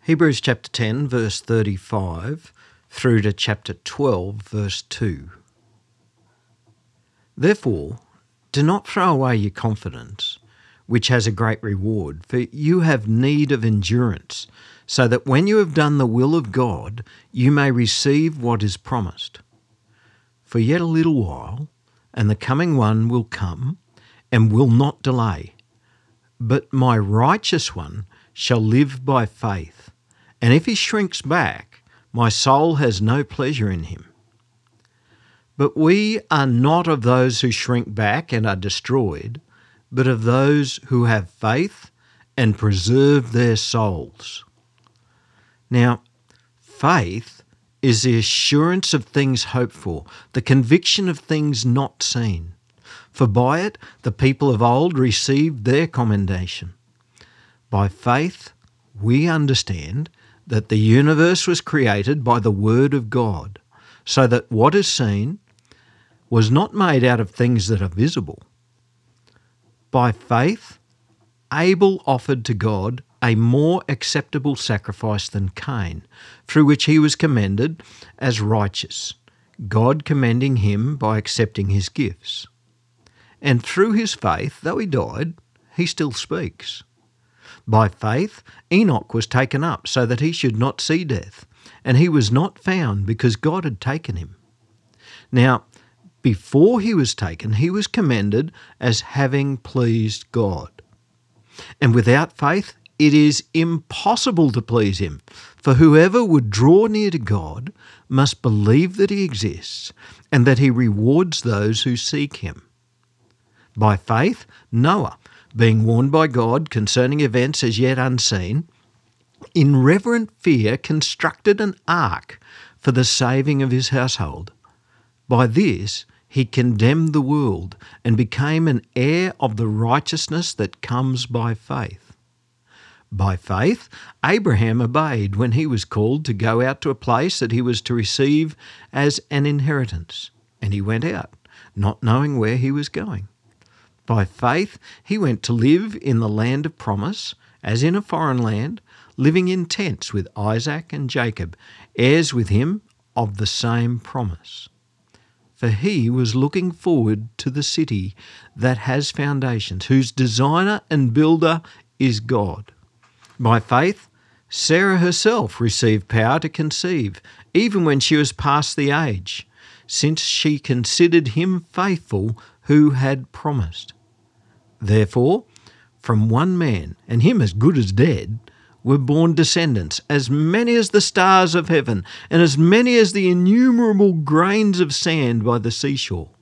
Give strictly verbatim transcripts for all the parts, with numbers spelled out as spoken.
Hebrews chapter ten, verse thirty-five, through to chapter twelve, verse two. Therefore, do not throw away your confidence, which has a great reward, for you have need of endurance, so that when you have done the will of God, you may receive what is promised. For yet a little while, and the coming one will come, and will not delay. But my righteous one shall live by faith, and if he shrinks back, my soul has no pleasure in him. But we are not of those who shrink back and are destroyed, but of those who have faith and preserve their souls. Now, faith is the assurance of things hoped for, the conviction of things not seen. For by it the people of old received their commendation. By faith we understand that the universe was created by the word of God, so that what is seen was not made out of things that are visible. By faith, Abel offered to God a more acceptable sacrifice than Cain, through which he was commended as righteous, God commending him by accepting his gifts. And through his faith, though he died, he still speaks. By faith, Enoch was taken up so that he should not see death, and he was not found because God had taken him. Now, before he was taken, he was commended as having pleased God. And without faith, it is impossible to please him, for whoever would draw near to God must believe that he exists and that he rewards those who seek him. By faith, Noah, being warned by God concerning events as yet unseen, in reverent fear constructed an ark for the saving of his household. By this he condemned the world and became an heir of the righteousness that comes by faith. By faith, Abraham obeyed when he was called to go out to a place that he was to receive as an inheritance, and he went out, not knowing where he was going. By faith, he went to live in the land of promise, as in a foreign land, living in tents with Isaac and Jacob, heirs with him of the same promise. For he was looking forward to the city that has foundations, whose designer and builder is God. By faith, Sarah herself received power to conceive, even when she was past the age, since she considered him faithful who had promised. Therefore, from one man, and him as good as dead, were born descendants, as many as the stars of heaven, and as many as the innumerable grains of sand by the seashore.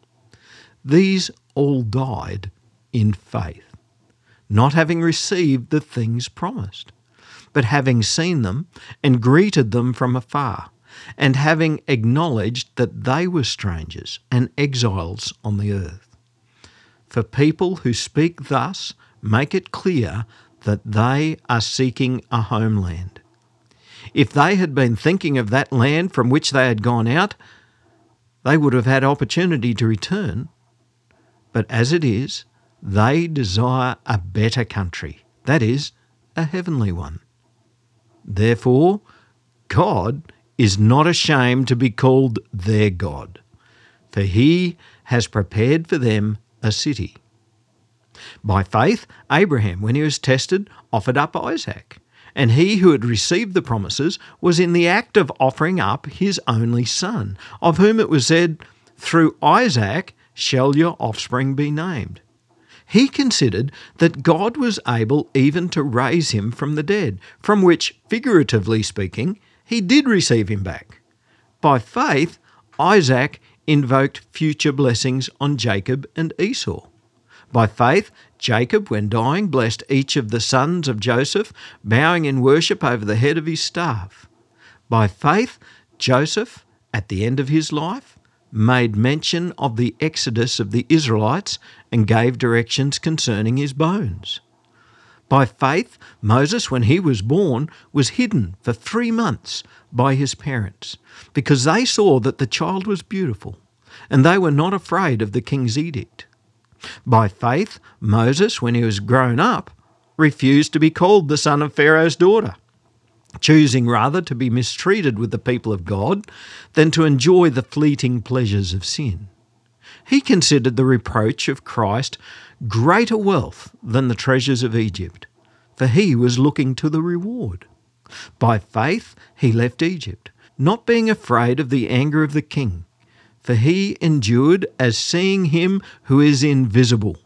These all died in faith, not having received the things promised, but having seen them and greeted them from afar, and having acknowledged that they were strangers and exiles on the earth. For people who speak thus make it clear that they are seeking a homeland. If they had been thinking of that land from which they had gone out, they would have had opportunity to return. But as it is, they desire a better country, that is, a heavenly one. Therefore, God is not ashamed to be called their God, for he has prepared for them a city. By faith, Abraham, when he was tested, offered up Isaac, and he who had received the promises was in the act of offering up his only son, of whom it was said, "Through Isaac shall your offspring be named." He considered that God was able even to raise him from the dead, from which, figuratively speaking, he did receive him back. By faith, Isaac invoked future blessings on Jacob and Esau. By faith, Jacob, when dying, blessed each of the sons of Joseph, bowing in worship over the head of his staff. By faith, Joseph, at the end of his life, made mention of the exodus of the Israelites and gave directions concerning his bones. By faith, Moses, when he was born, was hidden for three months by his parents, because they saw that the child was beautiful, and they were not afraid of the king's edict. By faith, Moses, when he was grown up, refused to be called the son of Pharaoh's daughter, choosing rather to be mistreated with the people of God than to enjoy the fleeting pleasures of sin. He considered the reproach of Christ greater wealth than the treasures of Egypt, for he was looking to the reward. By faith he left Egypt, not being afraid of the anger of the king, for he endured as seeing him who is invisible.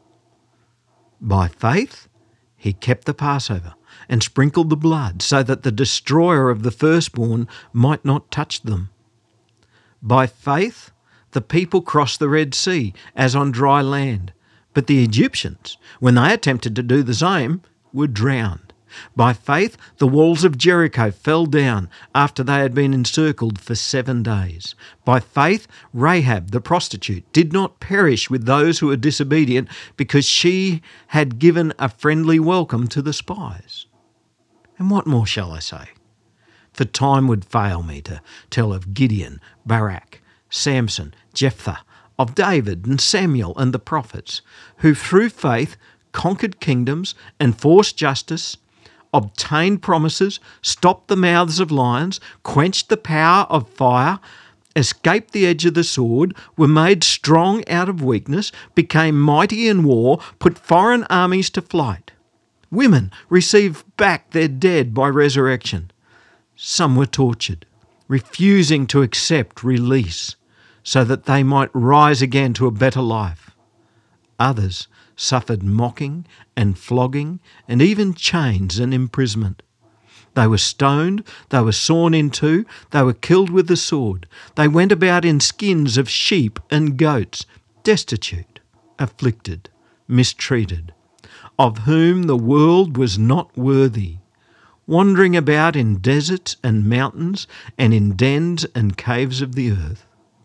By faith he kept the Passover and sprinkled the blood, so that the destroyer of the firstborn might not touch them. By faith the people crossed the Red Sea as on dry land, but the Egyptians, when they attempted to do the same, were drowned. By faith the walls of Jericho fell down after they had been encircled for seven days. By faith Rahab the prostitute did not perish with those who were disobedient, because she had given a friendly welcome to the spies. And what more shall I say? For time would fail me to tell of Gideon, Barak, Samson, Jephthah, of David and Samuel and the prophets, who through faith conquered kingdoms, enforced justice, obtained promises, stopped the mouths of lions, quenched the power of fire, escaped the edge of the sword, were made strong out of weakness, became mighty in war, put foreign armies to flight. Women received back their dead by resurrection. Some were tortured, refusing to accept release, so that they might rise again to a better life. Others suffered mocking and flogging and even chains and imprisonment. They were stoned, they were sawn in two, they were killed with the sword. They went about in skins of sheep and goats, destitute, afflicted, mistreated, of whom the world was not worthy, wandering about in deserts and mountains and in dens and caves of the earth.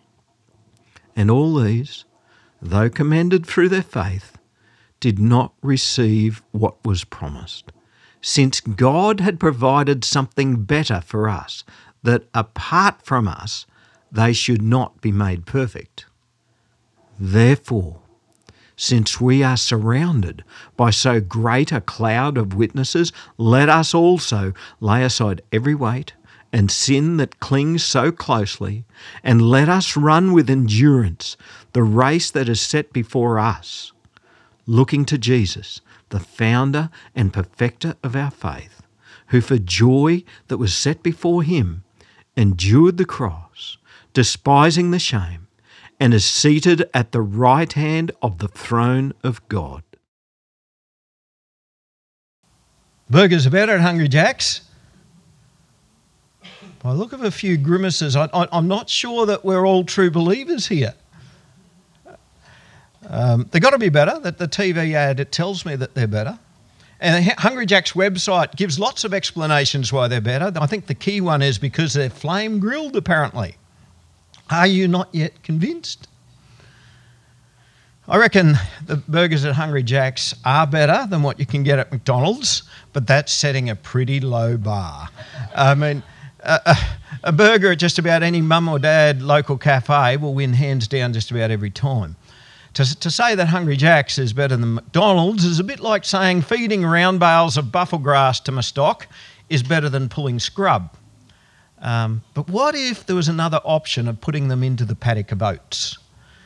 And all these, though commended through their faith, did not receive what was promised, since God had provided something better for us, that apart from us they should not be made perfect. Therefore, since we are surrounded by so great a cloud of witnesses, let us also lay aside every weight and sin that clings so closely, and let us run with endurance the race that is set before us, looking to Jesus, the founder and perfecter of our faith, who for joy that was set before him endured the cross, despising the shame, and is seated at the right hand of the throne of God. Burgers are better at Hungry Jack's. By the look of a few grimaces, I, I, I'm not sure that we're all true believers here. Um, they've got to be better. That the T V ad, it tells me that they're better. And Hungry Jack's website gives lots of explanations why they're better. I think the key one is because they're flame grilled, apparently. Are you not yet convinced? I reckon the burgers at Hungry Jack's are better than what you can get at McDonald's, but that's setting a pretty low bar. I mean, a, a, a burger at just about any mum or dad local cafe will win hands down just about every time. To, to say that Hungry Jack's is better than McDonald's is a bit like saying feeding round bales of buffel grass to my stock is better than pulling scrub. Um, but what if there was another option of putting them into the paddock of oats?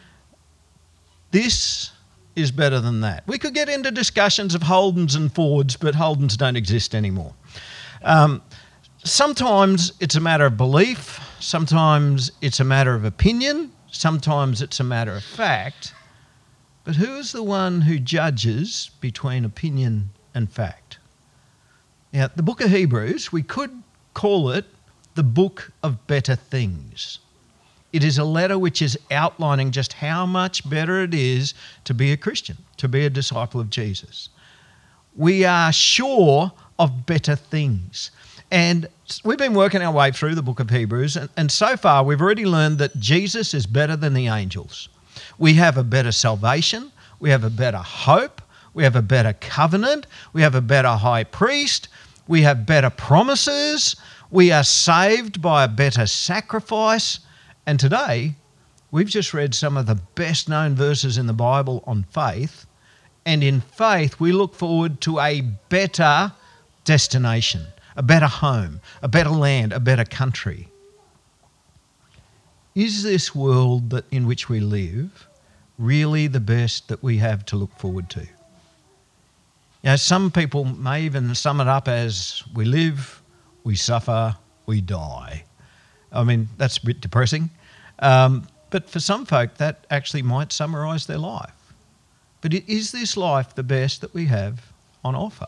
This is better than that. We could get into discussions of Holdens and Fords, but Holdens don't exist anymore. Um, sometimes it's a matter of belief, sometimes it's a matter of opinion, sometimes it's a matter of fact. But who is the one who judges between opinion and fact? Now, the book of Hebrews, we could call it the book of better things. It is a letter which is outlining just how much better it is to be a Christian, to be a disciple of Jesus. We are sure of better things. And we've been working our way through the book of Hebrews, and, and so far we've already learned that Jesus is better than the angels. We have a better salvation, we have a better hope, we have a better covenant, we have a better high priest, we have better promises, we are saved by a better sacrifice. And today, we've just read some of the best known verses in the Bible on faith, and in faith we look forward to a better destination, a better home, a better land, a better country. Is this world that in which we live really the best that we have to look forward to? You know, some people may even sum it up as we live, we suffer, we die. I mean, that's a bit depressing. Um, but for some folk, that actually might summarise their life. But is this life the best that we have on offer?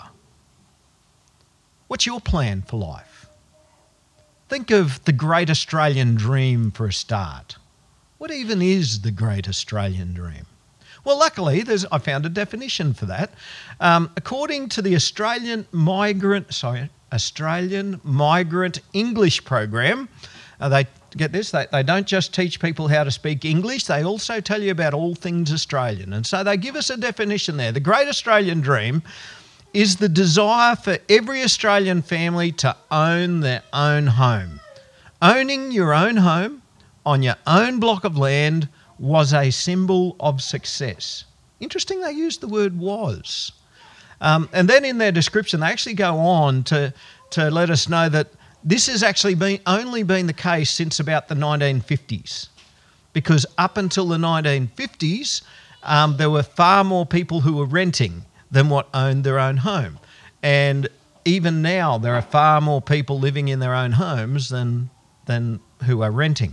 What's your plan for life? Think of the great Australian dream for a start. What even is the great Australian dream? Well, luckily, there's, I found a definition for that. Um, according to the Australian Migrant, sorry, Australian Migrant English Program, uh, they get this, they, they don't just teach people how to speak English, they also tell you about all things Australian. And so they give us a definition there. The great Australian dream is the desire for every Australian family to own their own home. Owning your own home on your own block of land was a symbol of success. Interesting they used the word was. Um, and then in their description, they actually go on to, to let us know that this has actually been only been the case since about the nineteen fifties, because up until the nineteen fifties, um, there were far more people who were renting than what owned their own home. And even now, there are far more people living in their own homes than, than who are renting.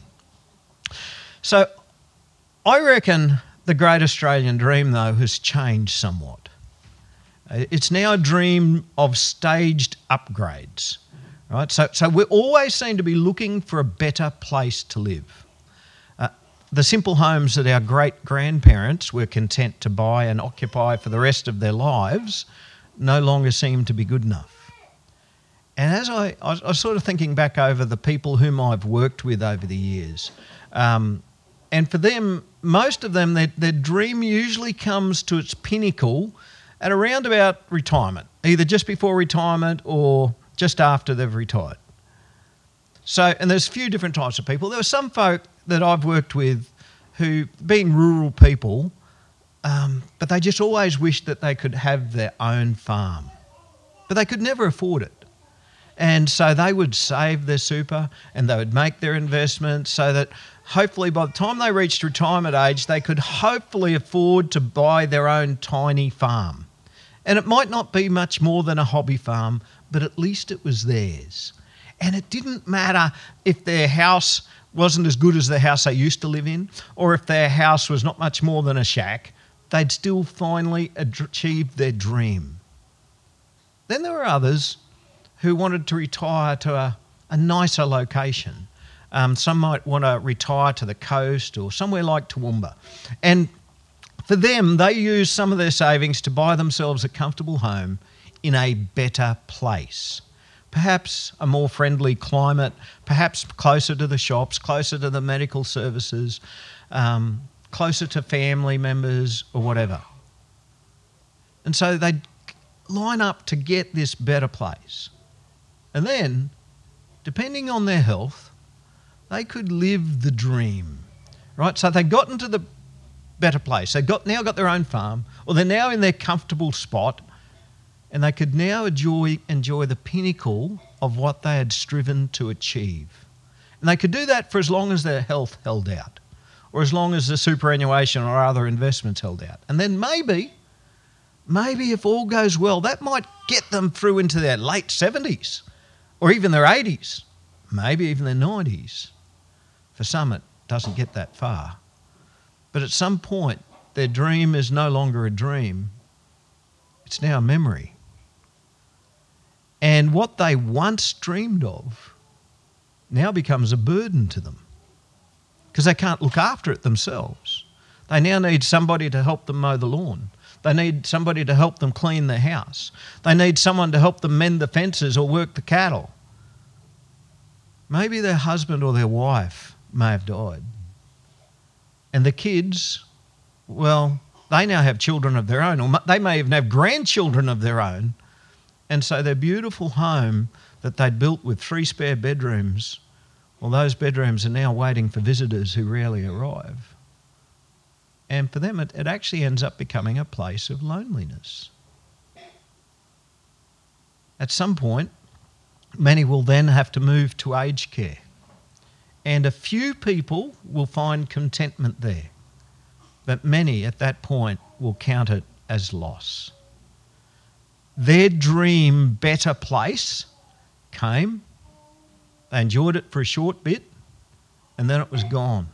So I reckon the great Australian dream, though, has changed somewhat. It's now a dream of staged upgrades, right? So, so we always seem to be looking for a better place to live. Uh, the simple homes that our great-grandparents were content to buy and occupy for the rest of their lives no longer seem to be good enough. And as I, I was, I was sort of thinking back over the people whom I've worked with over the years, um, and for them, most of them, their, their dream usually comes to its pinnacle at around about retirement, either just before retirement or just after they've retired. So, and there's a few different types of people. There are some folk that I've worked with who, being rural people, um, but they just always wished that they could have their own farm. But they could never afford it. And so they would save their super and they would make their investments so that hopefully by the time they reached retirement age, they could hopefully afford to buy their own tiny farm. And it might not be much more than a hobby farm, but at least it was theirs. And it didn't matter if their house wasn't as good as the house they used to live in, or if their house was not much more than a shack, they'd still finally achieved their dream. Then there were others who wanted to retire to a, a nicer location. Um, some might want to retire to the coast or somewhere like Toowoomba. And for them, they used some of their savings to buy themselves a comfortable home in a better place. Perhaps a more friendly climate, perhaps closer to the shops, closer to the medical services, um, closer to family members or whatever. And so they'd line up to get this better place. And then, depending on their health, they could live the dream, right? So they got into the better place. They got now got their own farm, or they're now in their comfortable spot, and they could now enjoy enjoy the pinnacle of what they had striven to achieve. And they could do that for as long as their health held out, or as long as the superannuation or other investments held out. And then maybe, maybe if all goes well, that might get them through into their late seventies, or even their eighties, maybe even their nineties. For some, it doesn't get that far. But at some point, their dream is no longer a dream. It's now a memory. And what they once dreamed of now becomes a burden to them because they can't look after it themselves. They now need somebody to help them mow the lawn. They need somebody to help them clean their house. They need someone to help them mend the fences or work the cattle. Maybe their husband or their wife may have died. And the kids, well, they now have children of their own, or they may even have grandchildren of their own. And so their beautiful home that they'd built with three spare bedrooms, well, those bedrooms are now waiting for visitors who rarely arrive. And for them, it, it actually ends up becoming a place of loneliness. At some point, many will then have to move to aged care. And a few people will find contentment there, but many at that point will count it as loss. Their dream better place came, they enjoyed it for a short bit, and then it was gone.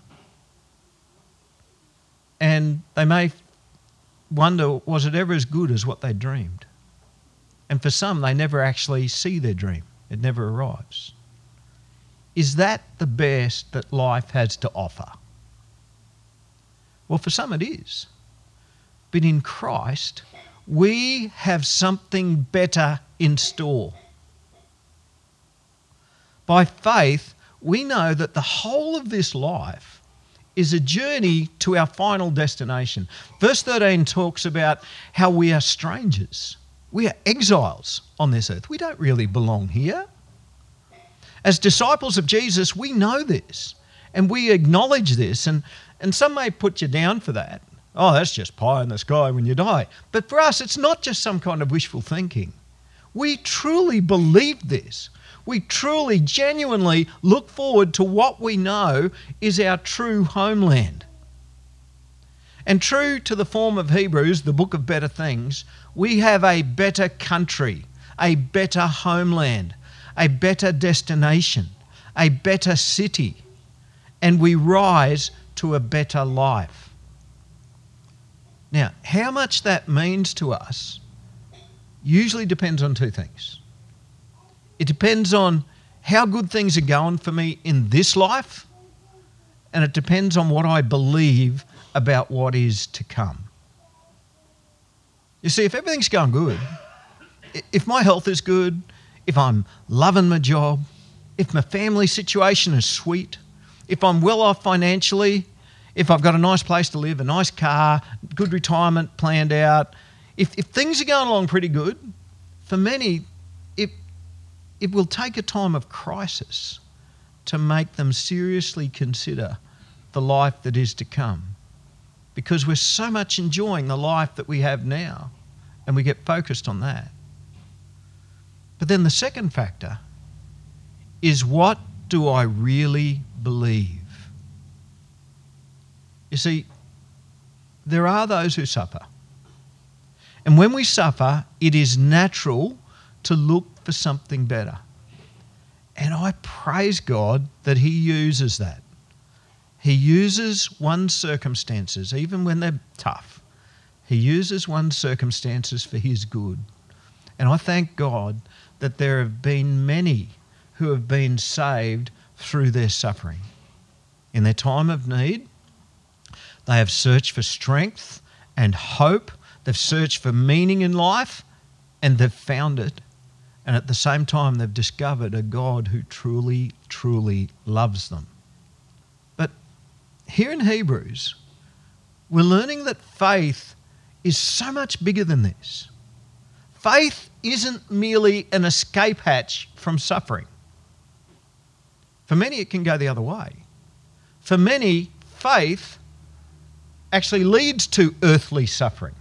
And they may wonder, was it ever as good as what they dreamed? And for some, they never actually see their dream. It never arrives. Is that the best that life has to offer? Well, for some it is. But in Christ, we have something better in store. By faith, we know that the whole of this life is a journey to our final destination. Verse thirteen talks about how we are strangers. We are exiles on this earth. We don't really belong here. As disciples of Jesus, we know this and we acknowledge this, and, and some may put you down for that. Oh, that's just pie in the sky when you die. But for us, it's not just some kind of wishful thinking. We truly believe this. We truly, genuinely look forward to what we know is our true homeland. And true to the form of Hebrews, the book of better things, we have a better country, a better homeland, a better destination, a better city, and we rise to a better life. Now, how much that means to us usually depends on two things. It depends on how good things are going for me in this life, and it depends on what I believe about what is to come. You see, if everything's going good, if my health is good, if I'm loving my job, if my family situation is sweet, if I'm well off financially, if I've got a nice place to live, a nice car, good retirement planned out, if, if things are going along pretty good, for many, it, it will take a time of crisis to make them seriously consider the life that is to come, because we're so much enjoying the life that we have now and we get focused on that. But then the second factor is, what do I really believe? You see, there are those who suffer. And when we suffer, it is natural to look for something better. And I praise God that He uses that. He uses one's circumstances, even when they're tough. He uses one's circumstances for His good. And I thank God that there have been many who have been saved through their suffering. In their time of need, they have searched for strength and hope. They've searched for meaning in life, and they've found it. And at the same time, they've discovered a God who truly, truly loves them. But here in Hebrews, we're learning that faith is so much bigger than this. Faith isn't merely an escape hatch from suffering. For many, it can go the other way. For many, faith actually leads to earthly suffering.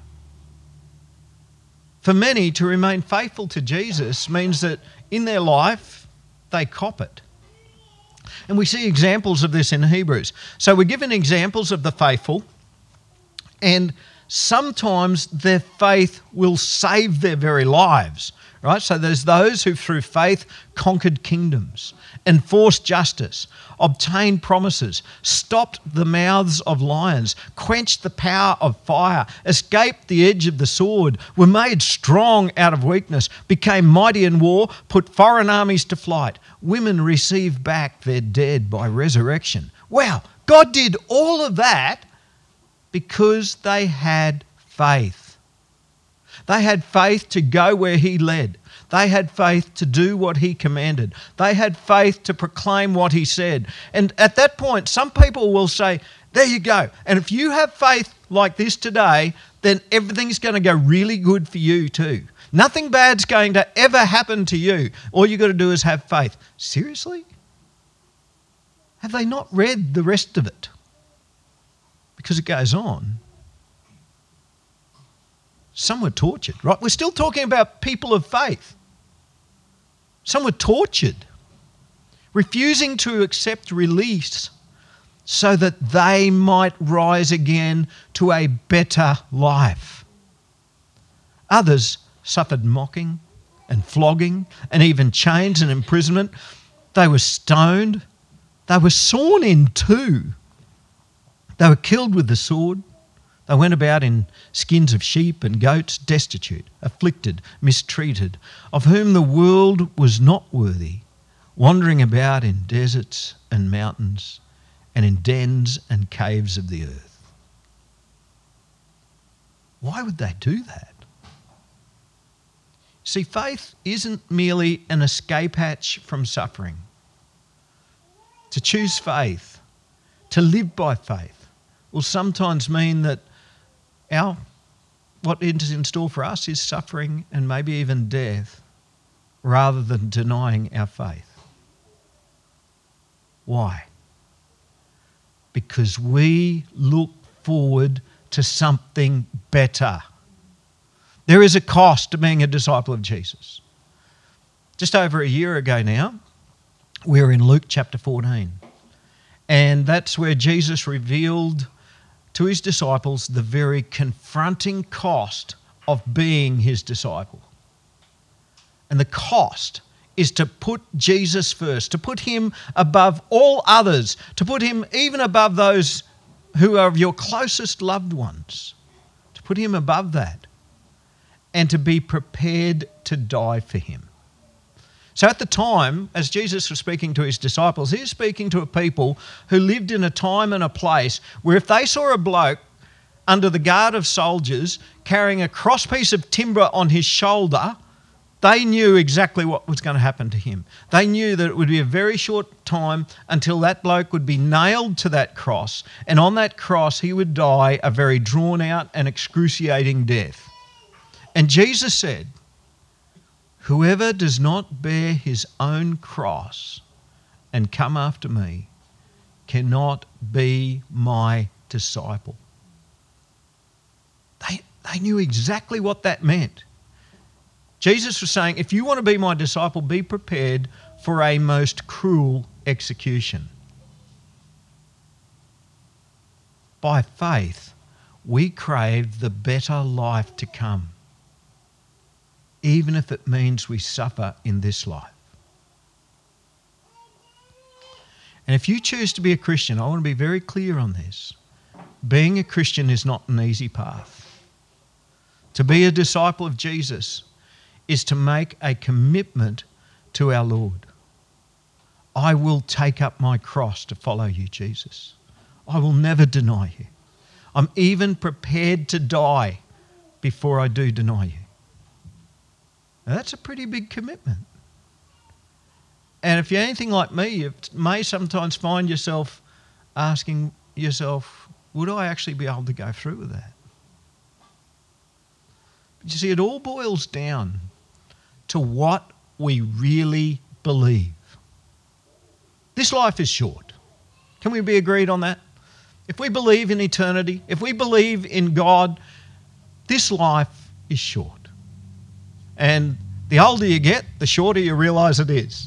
For many, to remain faithful to Jesus means that in their life, they cop it. And we see examples of this in Hebrews. So we're given examples of the faithful, and sometimes their faith will save their very lives, right? So there's those who through faith conquered kingdoms, enforced justice, obtained promises, stopped the mouths of lions, quenched the power of fire, escaped the edge of the sword, were made strong out of weakness, became mighty in war, put foreign armies to flight. Women received back their dead by resurrection. Wow, God did all of that because they had faith. They had faith to go where He led. They had faith to do what He commanded. They had faith to proclaim what He said. And at that point, some people will say, there you go. And if you have faith like this today, then everything's going to go really good for you too. Nothing bad's going to ever happen to you. All you've got to do is have faith. Seriously? Have they not read the rest of it? Because it goes on. Some were tortured, right? We're still talking about people of faith. Some were tortured, refusing to accept release so that they might rise again to a better life. Others suffered mocking and flogging and even chains and imprisonment. They were stoned. They were sawn in two. They were killed with the sword. They went about in skins of sheep and goats, destitute, afflicted, mistreated, of whom the world was not worthy, wandering about in deserts and mountains and in dens and caves of the earth. Why would they do that? See, faith isn't merely an escape hatch from suffering. To choose faith, to live by faith, will sometimes mean that our what is in store for us is suffering and maybe even death, rather than denying our faith. Why? Because we look forward to something better. There is a cost to being a disciple of Jesus. Just over a year ago now, we were in Luke chapter fourteen. And that's where Jesus revealed to his disciples the very confronting cost of being his disciple. And the cost is to put Jesus first, to put him above all others, to put him even above those who are your closest loved ones, to put him above that, and to be prepared to die for him. So at the time, as Jesus was speaking to his disciples, he was speaking to a people who lived in a time and a place where if they saw a bloke under the guard of soldiers carrying a cross piece of timber on his shoulder, they knew exactly what was going to happen to him. They knew that it would be a very short time until that bloke would be nailed to that cross, and on that cross he would die a very drawn out and excruciating death. And Jesus said, "Whoever does not bear his own cross and come after me cannot be my disciple." They, they knew exactly what that meant. Jesus was saying, if you want to be my disciple, be prepared for a most cruel execution. By faith, we crave the better life to come, even if it means we suffer in this life. And if you choose to be a Christian, I want to be very clear on this. Being a Christian is not an easy path. To be a disciple of Jesus is to make a commitment to our Lord. I will take up my cross to follow you, Jesus. I will never deny you. I'm even prepared to die before I do deny you. Now, that's a pretty big commitment. And if you're anything like me, you may sometimes find yourself asking yourself, would I actually be able to go through with that? But you see, it all boils down to what we really believe. This life is short. Can we be agreed on that? If we believe in eternity, if we believe in God, this life is short. And the older you get, the shorter you realise it is.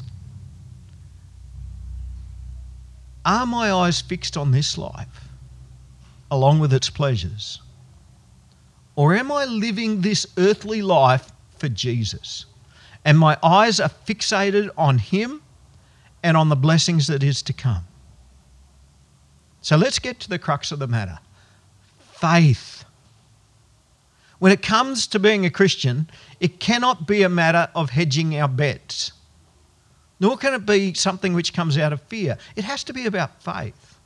Are my eyes fixed on this life, along with its pleasures? Or am I living this earthly life for Jesus? And my eyes are fixated on him and on the blessings that is to come. So let's get to the crux of the matter. Faith. When it comes to being a Christian, it cannot be a matter of hedging our bets. Nor can it be something which comes out of fear. It has to be about faith.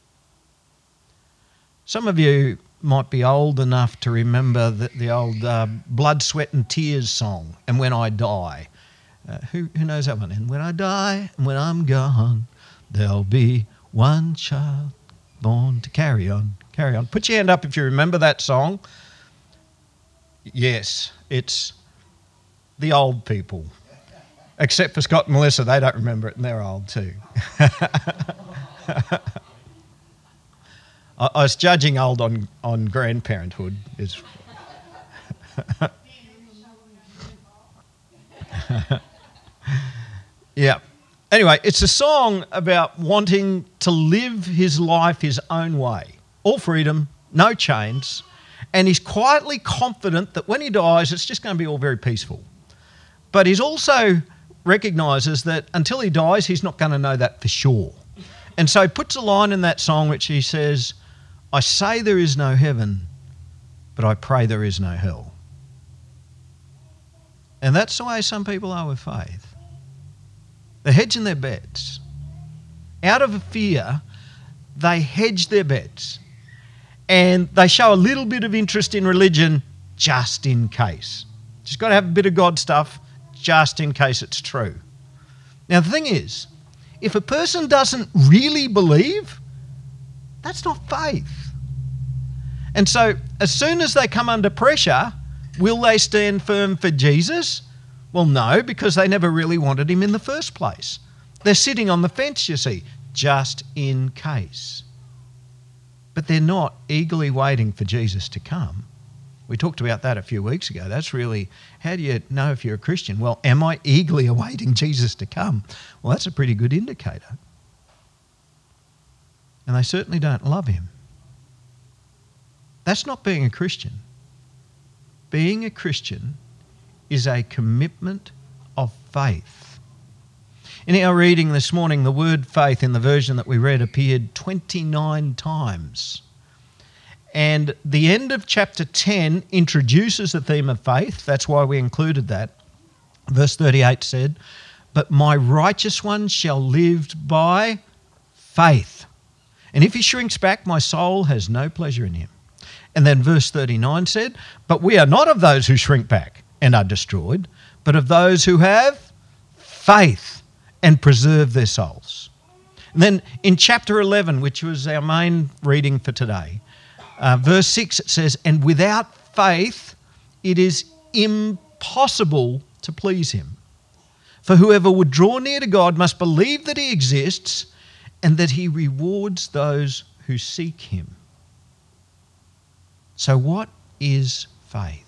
Some of you might be old enough to remember the, the old uh, Blood, Sweat and Tears song, And When I Die. Uh, who, who knows that one? And when I die, and when I'm gone, there'll be one child born to carry on, carry on. Put your hand up if you remember that song. Yes, it's the old people. Except for Scott and Melissa, they don't remember it and they're old too. I, I was judging old on, on grandparenthood. Is Yeah. Anyway, it's a song about wanting to live his life his own way. All freedom, no chains. And he's quietly confident that when he dies, it's just going to be all very peaceful. But he also recognises that until he dies, he's not going to know that for sure. And so he puts a line in that song which he says, I say there is no heaven, but I pray there is no hell. And that's the way some people are with faith. They're hedging their bets. Out of fear, they hedge their bets. And they show a little bit of interest in religion just in case. Just got to have a bit of God stuff just in case it's true. Now, the thing is, if a person doesn't really believe, that's not faith. And so, as soon as they come under pressure, will they stand firm for Jesus? Well, no, because they never really wanted him in the first place. They're sitting on the fence, you see, just in case. But they're not eagerly waiting for Jesus to come. We talked about that a few weeks ago. That's really, how do you know if you're a Christian? Well, am I eagerly awaiting Jesus to come? Well, that's a pretty good indicator. And they certainly don't love him. That's not being a Christian. Being a Christian is a commitment of faith. In our reading this morning, the word faith in the version that we read appeared twenty-nine times. And the end of chapter ten introduces the theme of faith. That's why we included that. Verse thirty-eight said, but my righteous one shall live by faith. And if he shrinks back, my soul has no pleasure in him. And then verse thirty-nine said, but we are not of those who shrink back and are destroyed, but of those who have faith and preserve their souls. And then in chapter eleven, which was our main reading for today, uh, verse six, it says, and without faith it is impossible to please him. For whoever would draw near to God must believe that he exists and that he rewards those who seek him. So what is faith?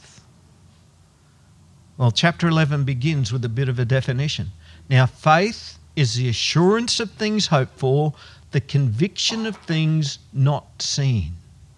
Well, chapter eleven begins with a bit of a definition. Now, faith is the assurance of things hoped for, the conviction of things not seen.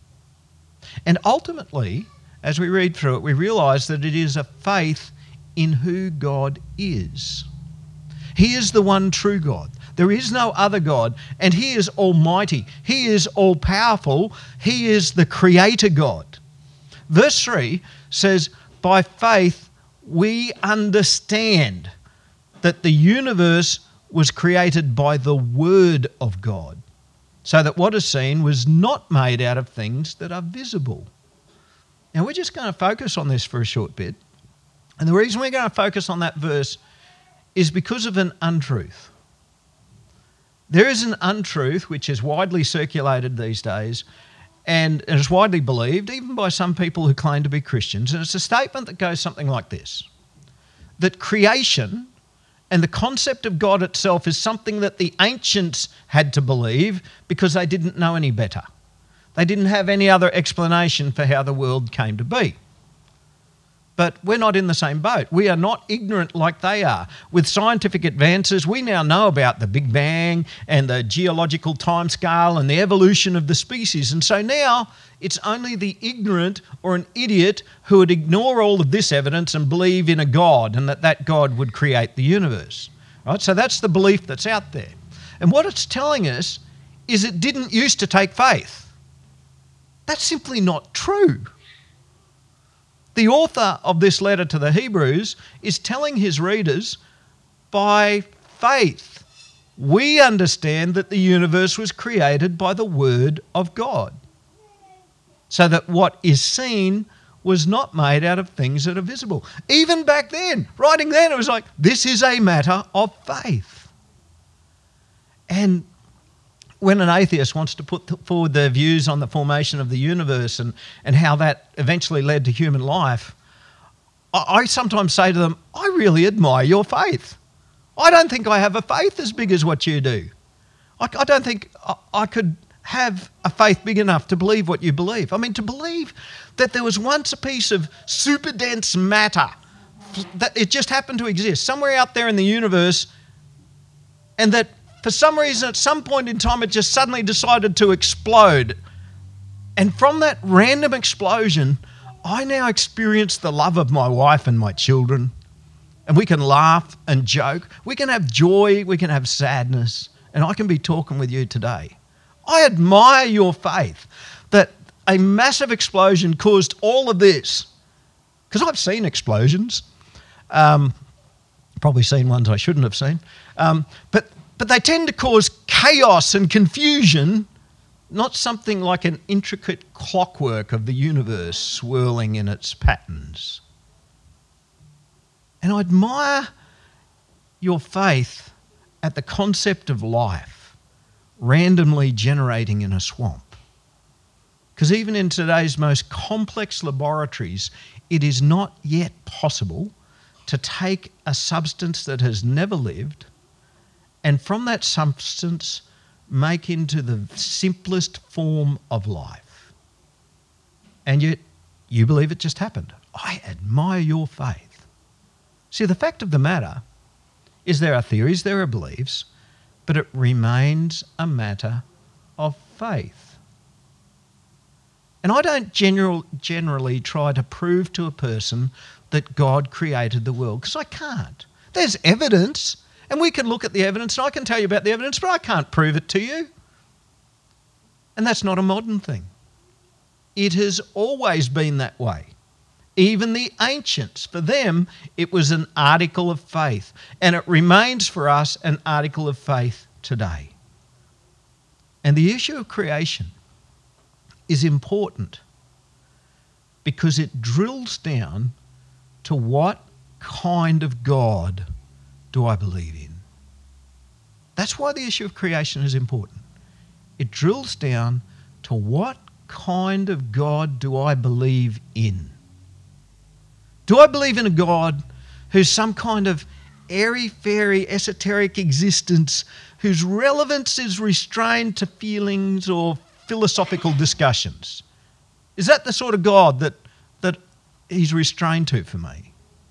And ultimately, as we read through it, we realise that it is a faith in who God is. He is the one true God. There is no other God, and he is almighty. He is all-powerful. He is the creator God. Verse three says, by faith we understand that the universe was created by the word of God, so that what is seen was not made out of things that are visible. Now, we're just going to focus on this for a short bit. And the reason we're going to focus on that verse is because of an untruth. There is an untruth which is widely circulated these days and is widely believed, even by some people who claim to be Christians. And it's a statement that goes something like this, that creation and the concept of God itself is something that the ancients had to believe because they didn't know any better. They didn't have any other explanation for how the world came to be. But we're not in the same boat. We are not ignorant like they are. With scientific advances, we now know about the Big Bang and the geological timescale and the evolution of the species. And so now it's only the ignorant or an idiot who would ignore all of this evidence and believe in a God and that that God would create the universe. Right? So that's the belief that's out there. And what it's telling us is it didn't used to take faith. That's simply not true. The author of this letter to the Hebrews is telling his readers, by faith, we understand that the universe was created by the word of God, so that what is seen was not made out of things that are visible. Even back then, writing then, it was like, this is a matter of faith. And when an atheist wants to put forward their views on the formation of the universe and, and how that eventually led to human life, I, I sometimes say to them, I really admire your faith. I don't think I have a faith as big as what you do. I, I don't think I, I could have a faith big enough to believe what you believe. I mean, to believe that there was once a piece of super dense matter, that it just happened to exist somewhere out there in the universe, and that for some reason at some point in time it just suddenly decided to explode. And from that random explosion, I now experience the love of my wife and my children. And we can laugh and joke. We can have joy. We can have sadness. And I can be talking with you today. I admire your faith that a massive explosion caused all of this. Because I've seen explosions. Um, probably seen ones I shouldn't have seen. Um, but, but they tend to cause chaos and confusion, not something like an intricate clockwork of the universe swirling in its patterns. And I admire your faith at the concept of life randomly generating in a swamp. Because even in today's most complex laboratories, it is not yet possible to take a substance that has never lived and from that substance make into the simplest form of life. And yet you believe it just happened. I admire your faith. See, the fact of the matter is there are theories, there are beliefs, but it remains a matter of faith. And I don't general, generally try to prove to a person that God created the world, because I can't. There's evidence, and we can look at the evidence, and I can tell you about the evidence, but I can't prove it to you. And that's not a modern thing. It has always been that way. Even the ancients, for them, it was an article of faith. And it remains for us an article of faith today. And the issue of creation is important because it drills down to what kind of God do I believe in. That's why the issue of creation is important. It drills down to what kind of God do I believe in. Do I believe in a God who's some kind of airy-fairy esoteric existence whose relevance is restrained to feelings or philosophical discussions? Is that the sort of God that, that he's restrained to for me?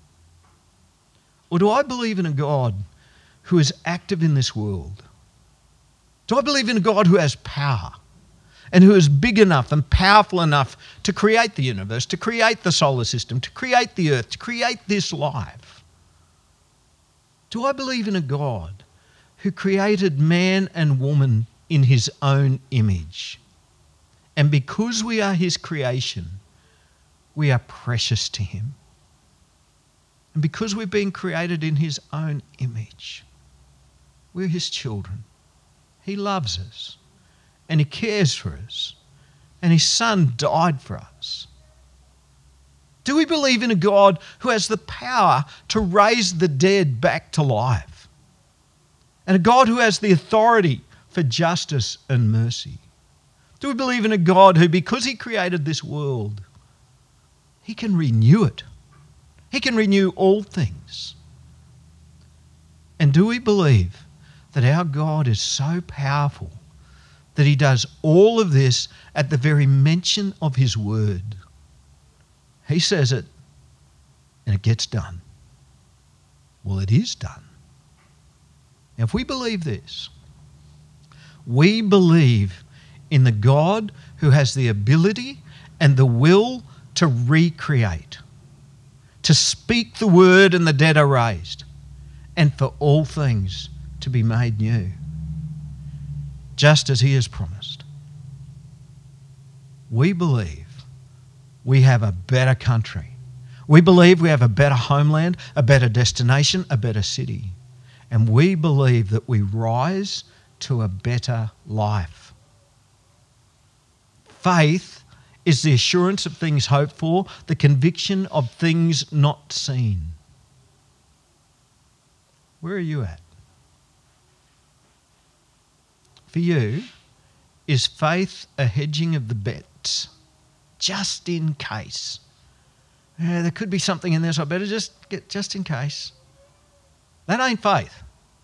Or do I believe in a God who is active in this world? Do I believe in a God who has power? And who is big enough and powerful enough to create the universe, to create the solar system, to create the earth, to create this life? Do I believe in a God who created man and woman in his own image? And because we are his creation, we are precious to him. And because we've been created in his own image, we're his children. He loves us. And he cares for us. And his son died for us. Do we believe in a God who has the power to raise the dead back to life? And a God who has the authority for justice and mercy? Do we believe in a God who, because he created this world, he can renew it? He can renew all things. And do we believe that our God is so powerful that he does all of this at the very mention of his word? He says it and it gets done. Well, it is done. Now, if we believe this, we believe in the God who has the ability and the will to recreate, to speak the word and the dead are raised, and for all things to be made new, just as he has promised. We believe we have a better country. We believe we have a better homeland, a better destination, a better city. And we believe that we rise to a better life. Faith is the assurance of things hoped for, the conviction of things not seen. Where are you at? For you, is faith a hedging of the bets, just in case? Yeah, there could be something in there, so I better just get just in case. That ain't faith.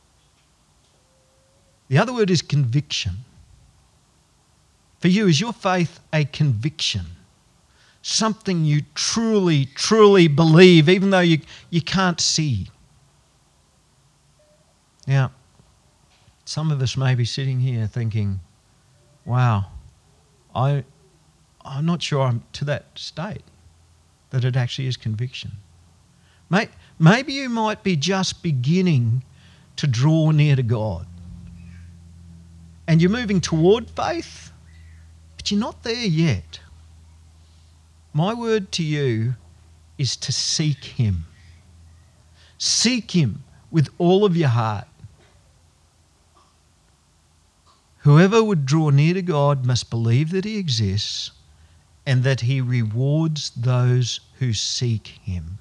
The other word is conviction. For you, is your faith a conviction? Something you truly, truly believe, even though you, you can't see. Now, Some of us may be sitting here thinking, wow, I, I'm not sure I'm to that state, that it actually is conviction. May, maybe you might be just beginning to draw near to God. And you're moving toward faith, but you're not there yet. My word to you is to seek him. Seek him with all of your heart. Whoever would draw near to God must believe that he exists and that he rewards those who seek him.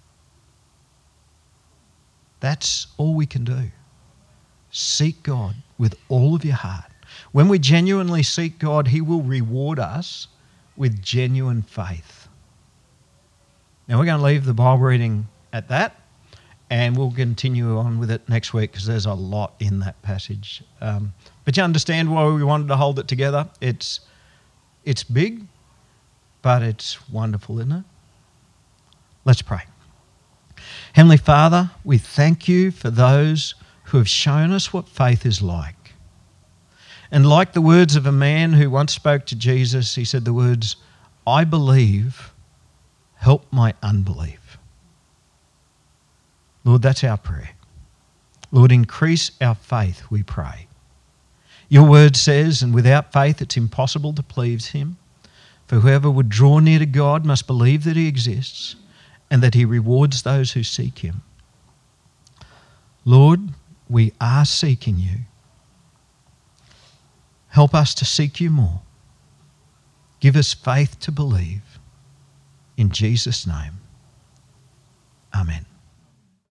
That's all we can do. Seek God with all of your heart. When we genuinely seek God, he will reward us with genuine faith. Now we're going to leave the Bible reading at that, and we'll continue on with it next week because there's a lot in that passage. Um, but you understand why we wanted to hold it together. It's, it's big, but it's wonderful, isn't it? Let's pray. Heavenly Father, we thank you for those who have shown us what faith is like. And like the words of a man who once spoke to Jesus, he said the words, I believe, help my unbelief. Lord, that's our prayer. Lord, increase our faith, we pray. Your word says, and without faith it's impossible to please him. For whoever would draw near to God must believe that he exists and that he rewards those who seek him. Lord, we are seeking you. Help us to seek you more. Give us faith to believe. In Jesus' name, amen.